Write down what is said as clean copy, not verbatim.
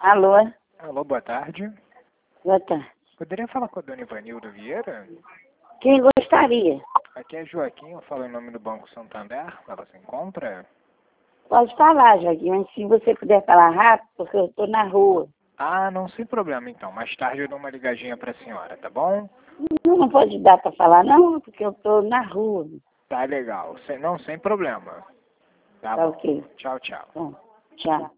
Alô? Alô, boa tarde. Boa tarde. Poderia falar com a dona Ivanilda Vieira? Quem gostaria? Aqui é Joaquim, eu falo em nome do Banco Santander. Ela se encontra? Pode falar, Joaquim, mas se você puder falar rápido, porque eu estou na rua. Ah, não, sem problema então. Mais tarde eu dou uma ligadinha pra senhora, tá bom? Não pode dar para falar, não, porque eu estou na rua. Tá legal. Não, sem problema. Tá Tá bom. ok. Tchau, tchau. Bom, tchau.